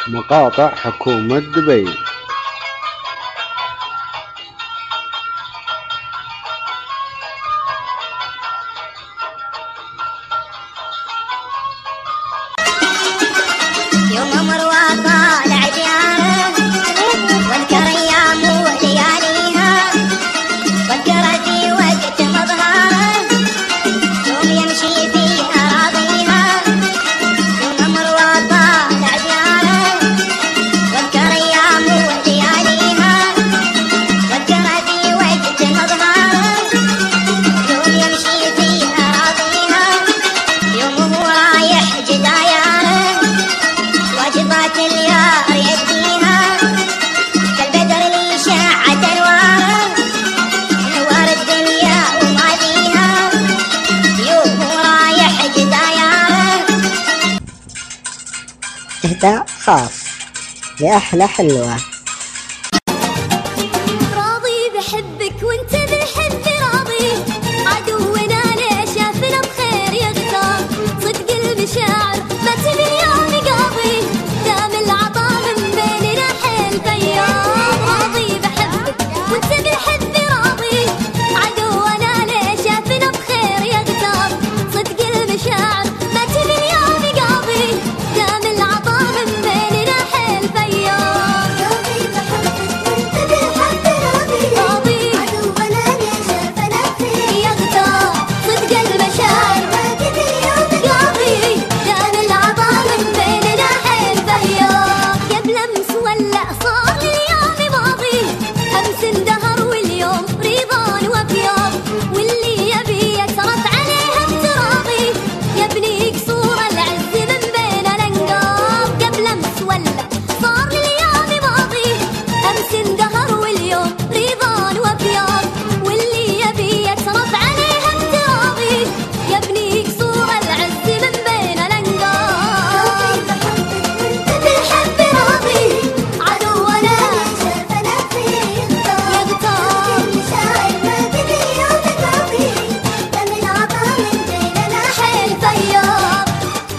مقاطع حكومة دبي. إهداء خاص لأحلى حلوة. راضي بحبك وانت بالحب راضي، عدونا ليش شافنا بخير يغتاب، صدق المشاعر ما تبي اليوم قاضي، دام العطا من بيننا حيل بياض. راضي بحبك وانت بالحب راضي، عدونا ليش شافنا بخير يغتاب، صدق المشاعر ما تبي اليوم قاضي، دام العطا من بيننا حيل بياض. راضي بحبك وانت بالحب راضي، عدونا ليش شافنا بخير يغتاب، صدق المشاعر ما تبي اليوم قاضي، دام العطا من بيننا حيل بياض. قبل امس ولا صار اليوم ماضي، امس اندهر واليوم رضان وبياض، واللي يبي يترف عليه افتراضي، يبني قصور العز من بين الانقاض. قبل امس ولا صار اليوم ماضي، امس اندهر واليوم رضان وبياض، واللي يبي يترف عليه افتراضي، يبني قصور العز من بين الانقاض. بالحب راضي، عدونا شافنا فيه يغتاب، مشاعر ما تبي اليوم قاضي، دم العطا من بيننا حيل بياض.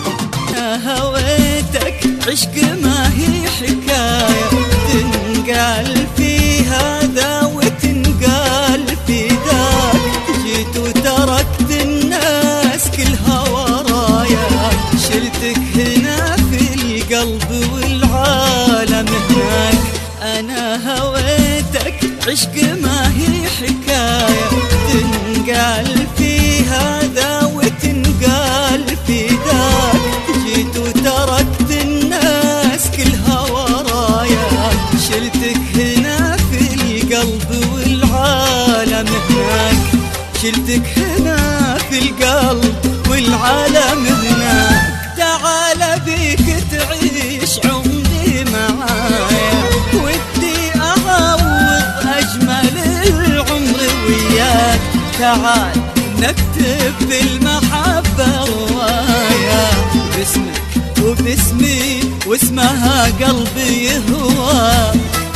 هويتك عشق ما هي حكاية، تنقال في هذا وتنقال في ذاك، جيت وتركت الناس كلها ورايا، شلتك هنا في القلب والعالم هناك. أنا هويتك عشق ما هي حكاية، تنقال في هذا وتنقال في ذاك، جيت وتركت الناس كلها ورايا، شلتك هنا في القلب والعالم هناك، شلتك هنا في القلب والعالم هناك. تعال بيك تعيش عمري معايا، ودي أعوض أجمل العمر وياك. تعال نكتب بالمحبة رواية، باسمك وباسمي واسمها قلبي يهوى.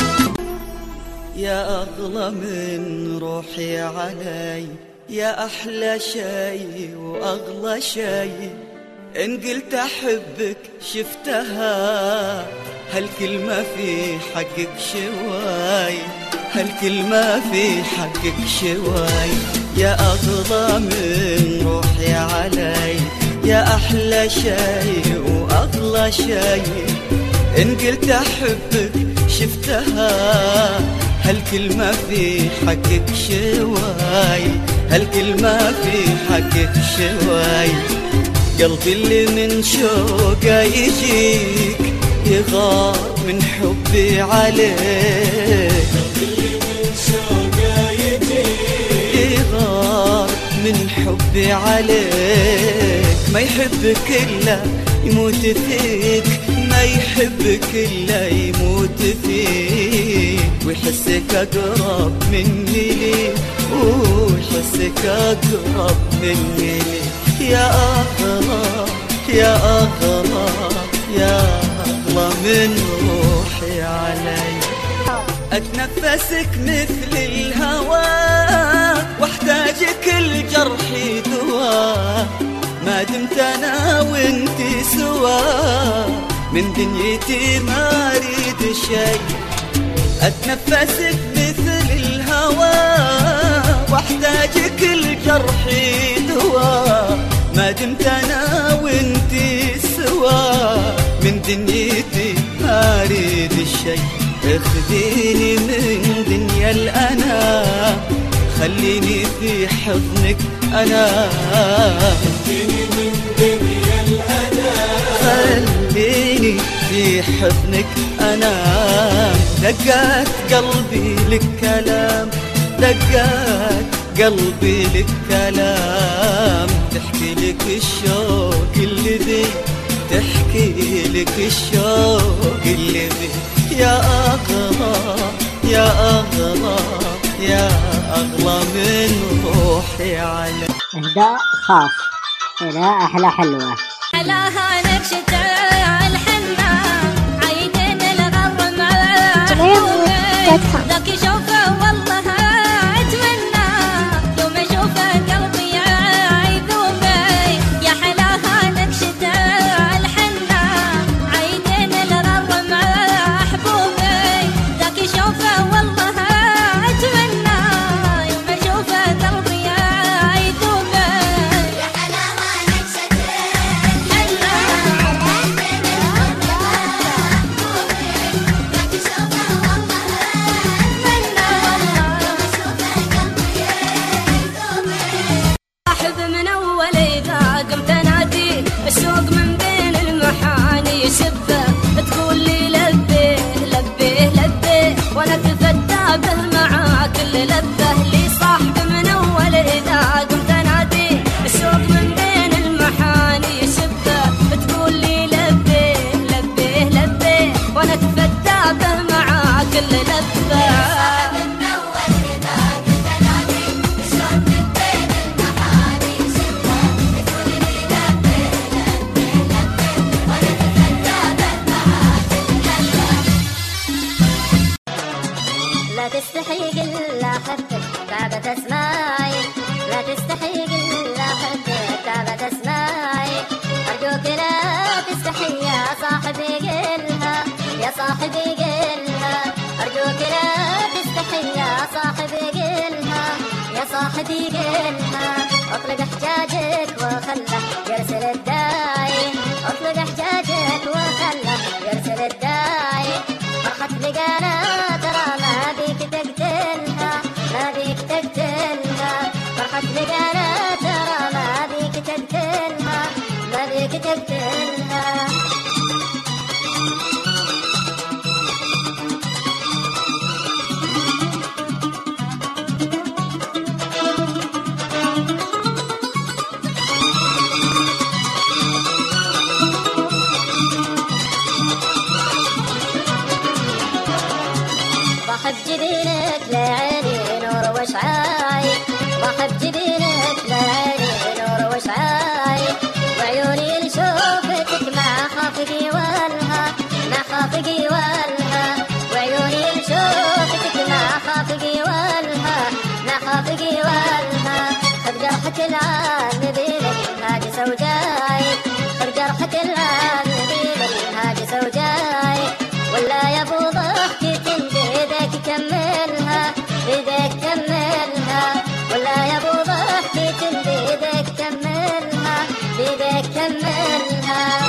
يا أغلى من روحي علي، يا أحلى شي وأغلى شي، إن قلت أحبك شفتها، هالكلمة في حقك شواي، هالكلمة في حقك شواي. يا أغلى من روحي علي، يا أحلى شي وأغلى شي، إن قلت أحبك شفتها، هالكلمة في حقك شواي، هالكلمة في حقك شواي. قلبي اللي من شوقه يجيك يغار من حبي عليك، قلبي اللي من شوقه يجيك يغار من حبي عليك. ما يحبك إلا يموت فيك، ما يحبك إلا يموت فيك، ويحسك أقرب مني ليك، ويحسك أقرب مني ليك. يا أغلى يا أغلى يا أغلى من روحي علي، أتنفسك مثل الهواء، واحتاج كل جرحي دواء، ما دمت أنا وانت سوا، من دنيتي ما أريد شي، أتنفسك مثل الهوى واحتاج كل جرحي دواء، ما دمت أنا وانتي سوا. من دنيتي ما أريد شي، اخذيني من دنيا الأنا، خليني في حضنك أنا، خليني من دنيا الأنا، خليني في حضنك أنا. دقات قلبي لك كلام، دقات قلبي لك كلام، تحكي لك الشوق اللي ذي، تحكي لك الشوق اللي ذي. يا أغلى يا أغلى يا أغلى من روحي على إهداء خاص إلى أحلى حلوة. علاها نكشة الحنة عيدين الغرم ذاك شوفه والله أتمنى يوم أشوفه قلبي يذوبي. يا حلاها نكشة الحنة عيدين الغرم أحبوبي ذاك شوفه والله أتمنى يوم أشوفه قلبي يذوبي. يا حلاها نكشة صاحب من أول إذا قمت أناديه الشوق من بين المحاني يشبه، تقول لي لبيه لبيه لبيه وأنا أتفتى به مع كل لبه. لي صاحب من أول إذا قمت أناديه الشوق من بين المحاني يشبه، تقول لي لبيه لبيه لبيه وأنا أتفتى به مع كل لبه. لا تستحي قل أحبك تعبت أسماعي، لا تستحي قل أحبك تعبت أسماعي، أرجوك لا تستحي يا صاحبي قلها يا صاحبي قلها، أرجوك لا تستحي يا صاحبي قلها يا صاحبي قلها. أطلق حجاجك وخله يرسل الداعي، أطلق حجاجك وخله يرسل الداعي. فرحة لقانا ترى ما بيك تقتلها ما بيك تقتلها، فرحة لقانا ترى ما بيك تقتلها ما بيك تقتلها. ضحب جبينك لعيني نور وشعاي، ضحب جبينك لعيني نور وشعاي، وعيوني لشوفتك مع خافقي والها مع خافقي والها، وعيوني لشوفتك مع خافقي والها مع خافقي والها. خذ جرحة العام بالهاج سوداي، خذ جرحة العام بالهاج سوداي، ولا يا ابو ضحكة بيدك كملها بيدك كملها، ولا يا ابو ضحكة بيدك كملها بيدك كملها.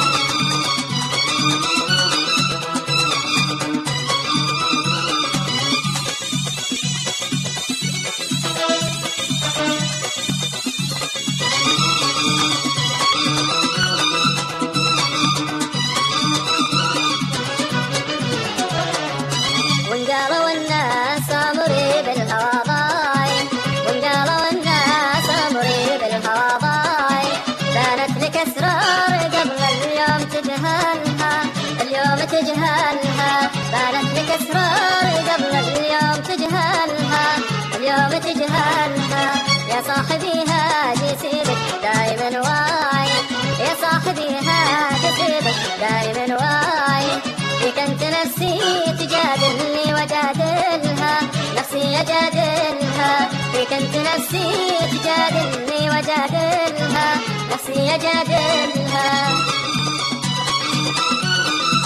وانقالوا الناس امري بالهوى ضايع، وانقالوا الناس امري بالهوى ضايع، بانت لك اسرار قبل اليوم تجهلها اليوم تجهلها، بانت لك اسرار قبل اليوم تجهلها اليوم تجهلها. يا صاحبي هادي سيبك دايما واعي، يا صاحبي هادي سيبك دايما واعي، فيك انت نفسي تجادلني وجادلها نفسي اجادلها، فيك انت نفسي تجادلني وجادلها نفسي اجادلها.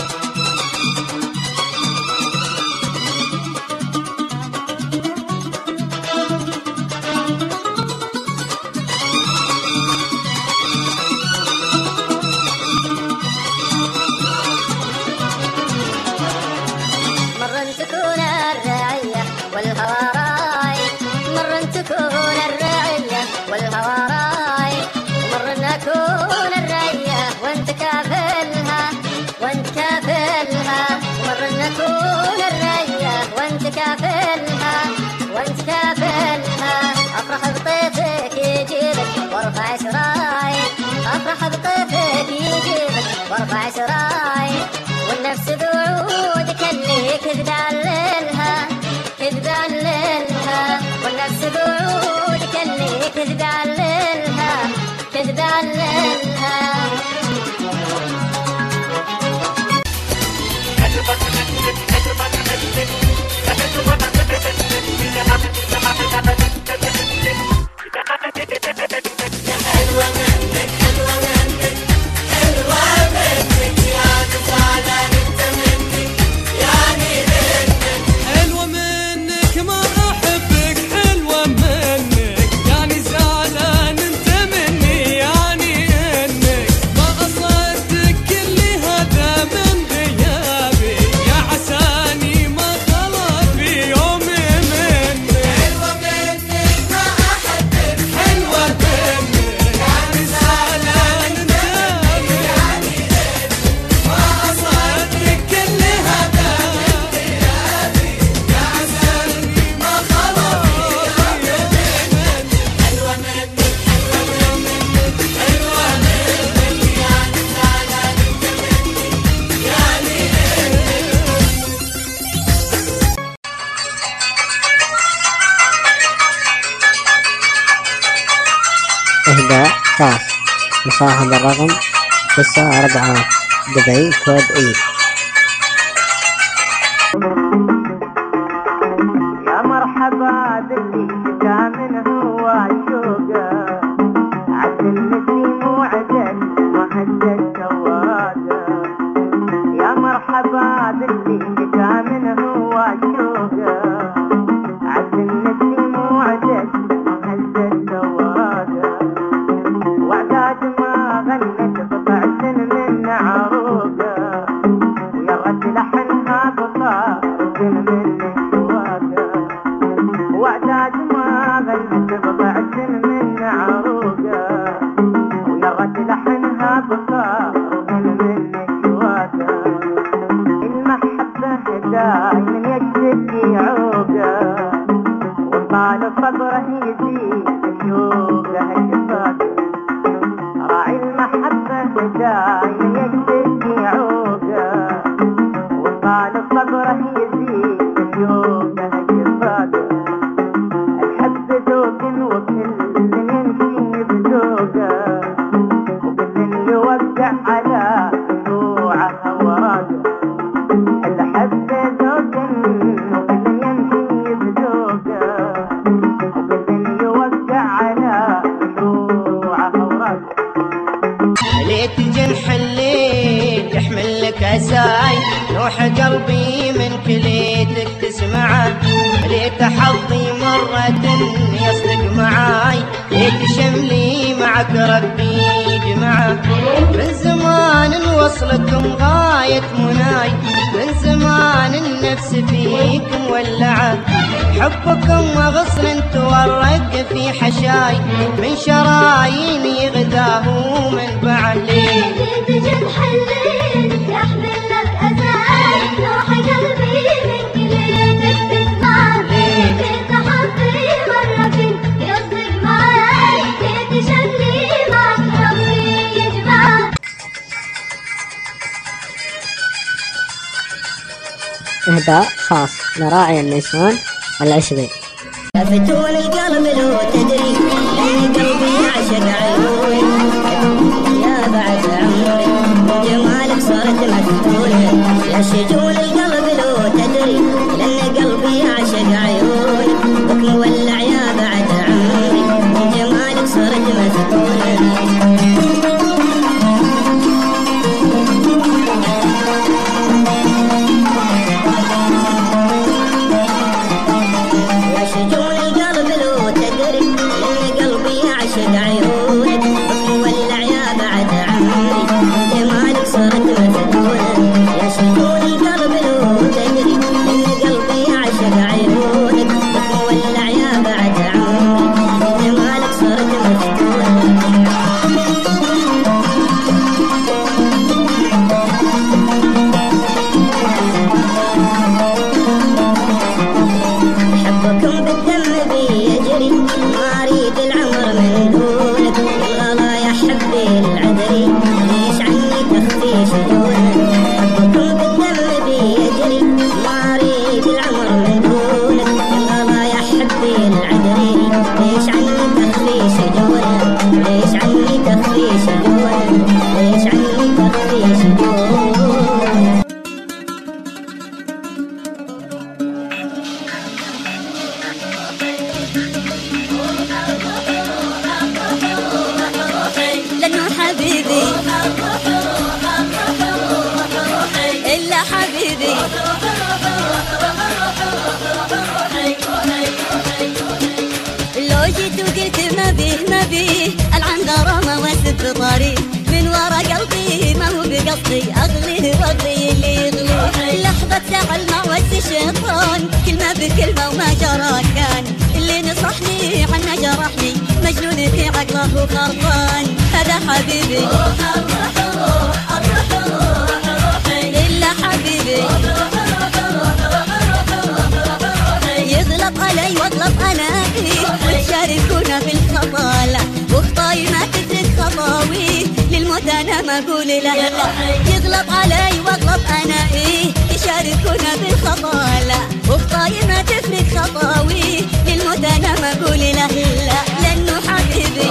تدللها تدللها. إهداء خاص لصاحب الرقم 94 دبي كود إي. يا مرحبا باللي شكا من هو الشوقة عسل نسيم وعدل وهدت سوادة. يا مرحبا باللي شكا من هو الشوقة عسل نسيم وعدل وهدت سوادة. وعداد ما غنت بطعس من عروقة ويا رد لحنها بطارس من شواقة. وعداد ما غنت بطعس من عروقة ويا رد لحنها بطارس من شواقة. المحبة دايما يجذب عوقة وطال صبره يزيد شوقه شفاقة. راعي المحبة دايما يجذب عوقة وطال صبره يزيد شوقه شفاقة. الحب ذوق وكل يمشي بذوقه وكل يوقع على شروعه وراقه. الحب ذوق وكل يمشي بذوقه وكل يوقع على شروعه وراقه. ليت جنح الليل يحمل لك عساي روح قلبي من كليتك تسمعه. ليت حظي مرة يصدق معاي ليت شملي معك ربي يجمعه. من زمان وصلكم غاية مناي من زمان النفس فيك مولعة. حبكم غصن تورق في حشاي من شراييني غذاه ومنبعه. ليت جنح الليل يحمل لك أساي روح قلبي من كليتك تسمع. ليت حظي مرة يصدق معاي ليت شملي معك ربي يجمع. إهداء خاص لراعي النسوان العشري. فتون القلب لو تدري لأن قلبي يعشق عيونك يا بعد عمري جمالك صارت مفتونة. يا شجون القلب لو تدري لأن قلبي يعشق عيونك بك مولع يا بعد عمري جمالك صارت مفتونة. عيونك مولع يا بعد عمري جمالك صارت مفتونة. يا شجون القلب وقلت ما بيه العن غرامة واسد طريق من ورا قلبي ما هو بقصدي اغلي واغلي اللي يغلي لحظة زعل مع وس الشيطان كلمة بكلمة وما جرى كان اللي نصحني عنه جرحني مجنون في عقله وخرطان هذا حبيبي إلا حبيبي يغلط علي واغلط انا فيه وتشاركونا في الخطا لا وخطاي ما تدرك خطاوي للموت انا ما اقول لا يغلط علي واغلط انا يشاركونا في الخطا لا وخطاي ما تفرق خطاوي للموت انا ما اقول لا لانه حبيبي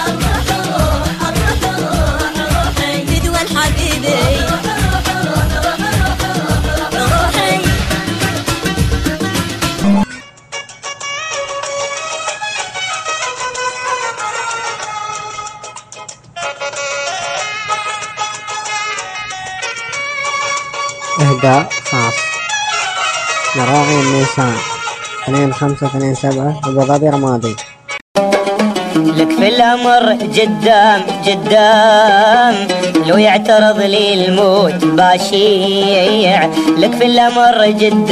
بدوى الحبيبي إهداء خاص لراعي النيسان 2527 أبو ظبي رمادي. لك في الأمر قدام لو يعترض لي الموت باشيع لك في الأمر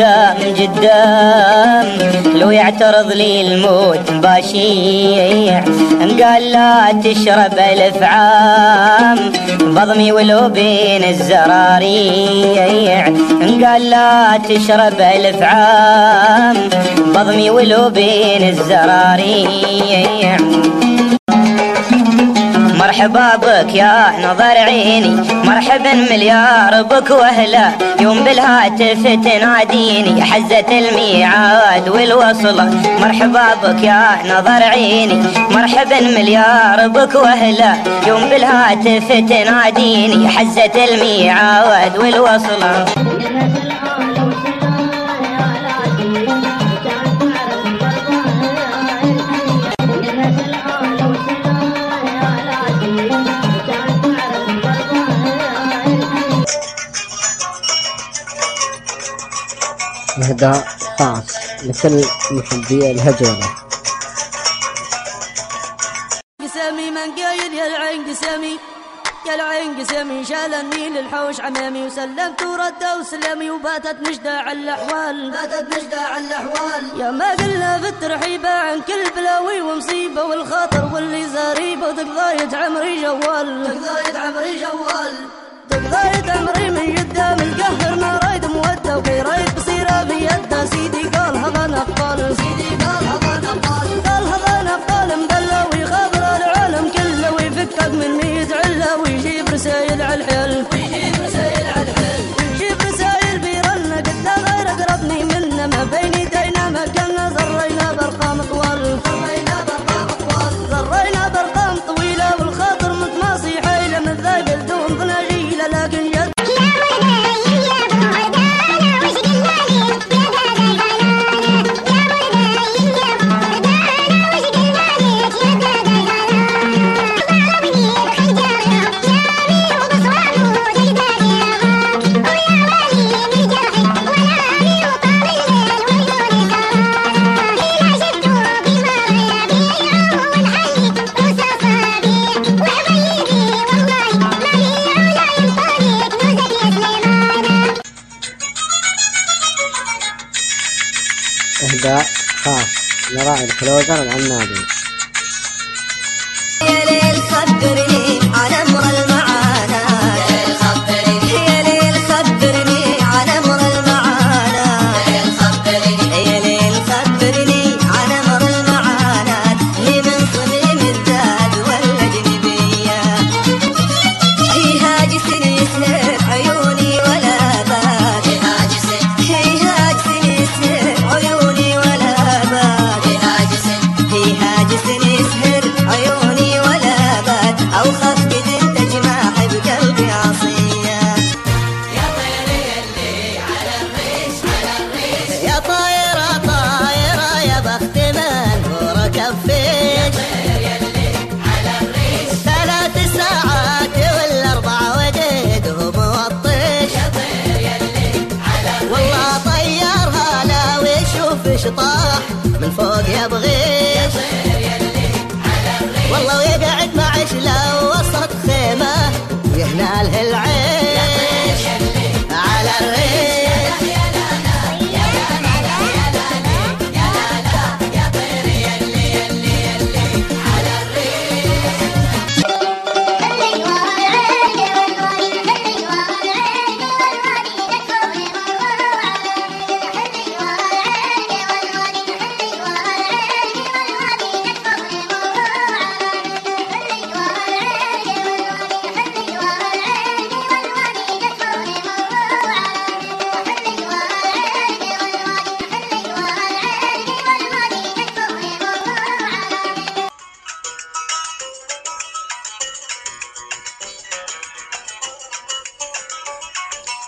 قدام لو يعترض لي الموت باشيع ان قال لا تشرب 1000 عام بضمي ولو بين الزراريع ان قال لا تشرب 1000 عام بضمي ولو بين الزراريع مرحبا بك يا نظر عيني مرحبا مليار بك واهلا يوم بالهاتف تناديني حزة الميعاد والوصلة مرحبا بك يا نظر عيني مرحبا مليار بك واهلا يوم بالهاتف تناديني حزة الميعاد والوصلة إهداء خاص لكل محبي الهجرة. قسامي من قايل يا العين قسامي يا العين قسامي شالني للحوش عمامي وسلمت ورد وسلامي وباتت مجدع الأحوال يا ما قلنا في الترحيبة عن كل بلاوي ومصيبة والخاطر واللي زريبة وتقضاية عمري جوال تقضاية عمري من قدام القهر ما رايد مودة وكي رايد بصيرة بيده سيدي قال هذا نقال قال هذا نقال مبلوي خاطر العالم كله ويفكك من 100 علة ويجيب رسايل على الحل ويجيب رسايل بيرنا قد غير قربني منا ما بين يدينا ما كنا زرينا برقام طوال زرينا برقام طويلة والخاطر متماصي حيلة من ذاقل دون ضناجيلة لكن جد إهداء خاص لراعي الكلوزر العنابي. يا ليل خبرني عن أمر المعانا يا ليل خبرني عن أمر المعانا يا ليل خبرني عن أمر المعانا اللي من صميم الذات والأجنبية يهاجسني يسهر عيوني ولا بات يهاجسني يسهر عيوني ولا بات يهاجسني يسهر عيوني ولا بات أو خف قد تجمع بقلبي عصية يا طايرة طايرة يا بخت من هو كفيش 3 ساعات ولا 4 وديده موطش والله طيرها لا ويشوف شطاح من فوق يبغيش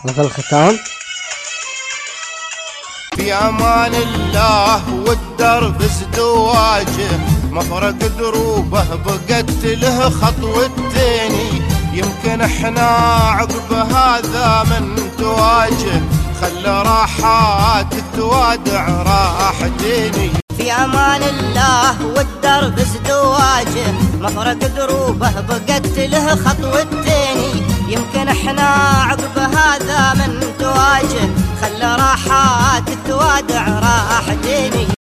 وفي الختام في امان الله والدرب ازدواجه، مفرق دروبه بقت له خطوتين، يمكن احنا عقب هذا من تواجه، خلى راحاتك توادع راحتيني. في امان الله والدرب ازدواجه، مفرق دروبه بقت له خطوتين، يمكن احنا عقب هذا من تواجه، خلى راحاتك توادع راحتيني.